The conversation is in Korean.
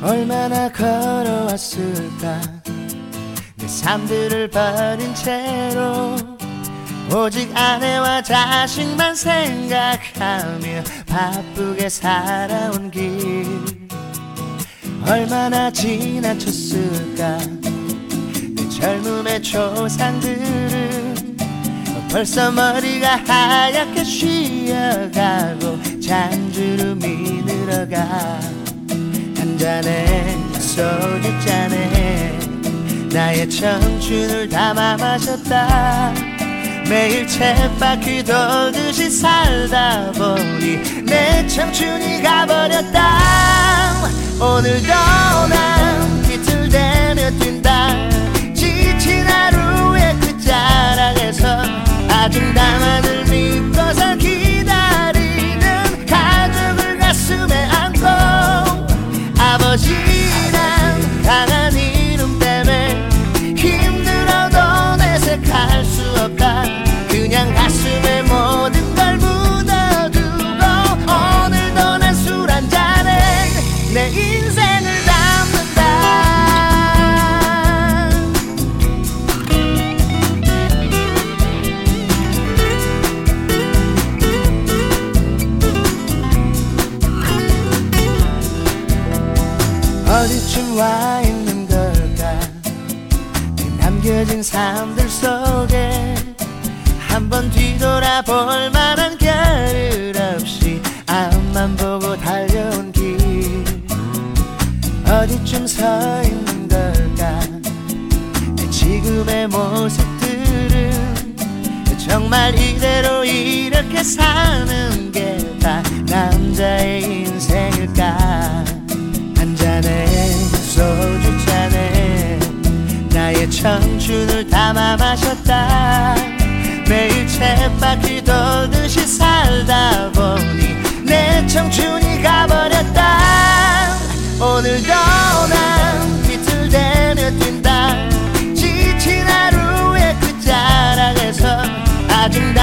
얼마나 걸어왔을까 내 삶들을 버린 채로 오직 아내와 자식만 생각하며 바쁘게 살아온 길 얼마나 지나쳤을까 내 젊음의 초상들은 벌써 머리가 하얗게 쉬어가고 잔주름이 늘어가 한 잔에 소주잔에 나의 청춘을 담아 마셨다 매일 쳇바퀴 돌듯이 살다 보니 내 청춘이 가버렸다 오늘도 난 비틀대며 뛴다 지친 하루의 끝자락에서 아직 나만을 믿고서 기다리는 가족을 가슴에 안고 아버지란 강한 이름 때문에 힘들어도 내색할 수 없다 그냥 가슴에 모든 걸 묻어두고 오늘도 난 술 한 잔에 내 인생을 담는다 어디쯤 와 있는 걸까 남겨진 삶들 속에 한번 뒤돌아볼 만한 겨를 없이 앞만 보고 달려온 길 어디쯤 서 있는 걸까 내 지금의 모습들은 정말 이대로 이렇게 사는 게 다 남자의 인생일까 한 잔에 소주잔에 나의 청춘을 담아 마셨다 매일 쳇바퀴 돌듯이 살다 보니 내 청춘이 가버렸다 오늘도 난 비틀대며 뛴다 지친 하루의 끝자락에서 아직